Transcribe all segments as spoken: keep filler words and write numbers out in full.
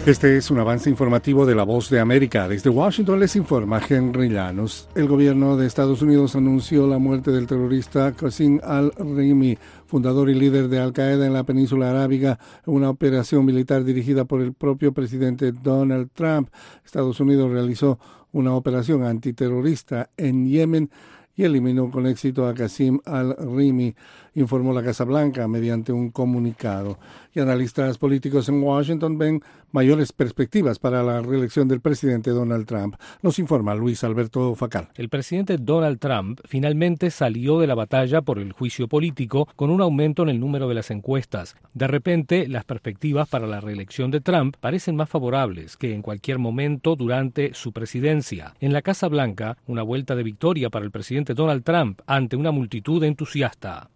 Este es un avance informativo de La Voz de América. Desde Washington les informa Henry Llanos. El gobierno de Estados Unidos anunció la muerte del terrorista Qasim al-Rimi, fundador y líder de Al-Qaeda en la península arábiga, en una operación militar dirigida por el propio presidente Donald Trump. Estados Unidos realizó una operación antiterrorista en Yemen y eliminó con éxito a Qasim al-Rimi, informó la Casa Blanca mediante un comunicado. Y analistas políticos en Washington ven mayores perspectivas para la reelección del presidente Donald Trump. Nos informa Luis Alberto Facal. El presidente Donald Trump finalmente salió de la batalla por el juicio político con un aumento en el número de las encuestas. De repente, las perspectivas para la reelección de Trump parecen más favorables que en cualquier momento durante su presidencia. En la Casa Blanca, una vuelta de victoria para el presidente Donald Trump ante una multitud entusiasta.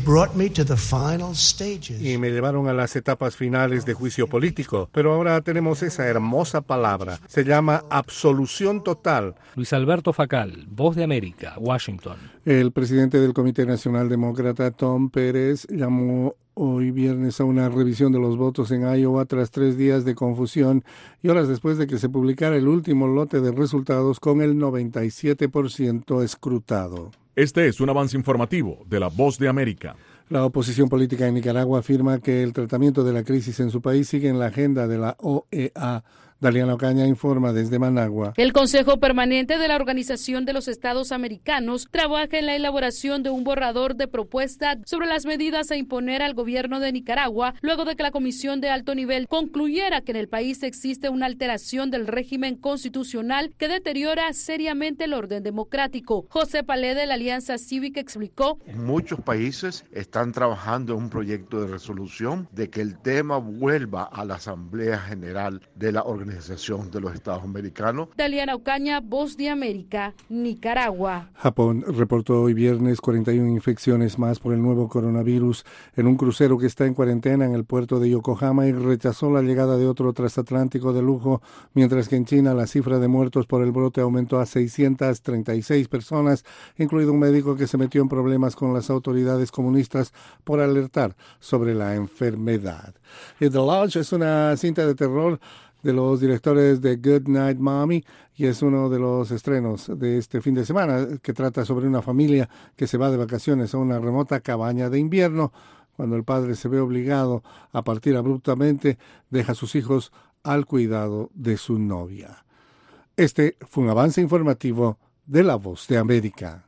Y me llevaron a las etapas finales de juicio político, pero ahora tenemos esa hermosa palabra. Se llama absolución total. Luis Alberto Facal, Voz de América, Washington. El presidente del Comité Nacional Demócrata, Tom Pérez, llamó hoy viernes a una revisión de los votos en Iowa tras tres días de confusión y horas después de que se publicara el último lote de resultados con el noventa y siete por ciento escrutado. Este es un avance informativo de La Voz de América. La oposición política en Nicaragua afirma que el tratamiento de la crisis en su país sigue en la agenda de la O E A. Daliana Ocaña informa desde Managua. El Consejo Permanente de la Organización de los Estados Americanos trabaja en la elaboración de un borrador de propuesta sobre las medidas a imponer al gobierno de Nicaragua luego de que la Comisión de Alto Nivel concluyera que en el país existe una alteración del régimen constitucional que deteriora seriamente el orden democrático. José Palé de la Alianza Cívica explicó: muchos países están trabajando en un proyecto de resolución de que el tema vuelva a la Asamblea General de la Organización Organización de los Estados Americanos. Daliana Ocaña, Voz de América, Nicaragua. Japón reportó hoy viernes cuarenta y una infecciones más por el nuevo coronavirus en un crucero que está en cuarentena en el puerto de Yokohama y rechazó la llegada de otro transatlántico de lujo, mientras que en China la cifra de muertos por el brote aumentó a seiscientas treinta y seis personas, incluido un médico que se metió en problemas con las autoridades comunistas por alertar sobre la enfermedad. Y The Lodge es una cinta de terror de los directores de Good Night Mommy y es uno de los estrenos de este fin de semana que trata sobre una familia que se va de vacaciones a una remota cabaña de invierno. Cuando el padre se ve obligado a partir abruptamente, deja a sus hijos al cuidado de su novia. Este fue un avance informativo de La Voz de América.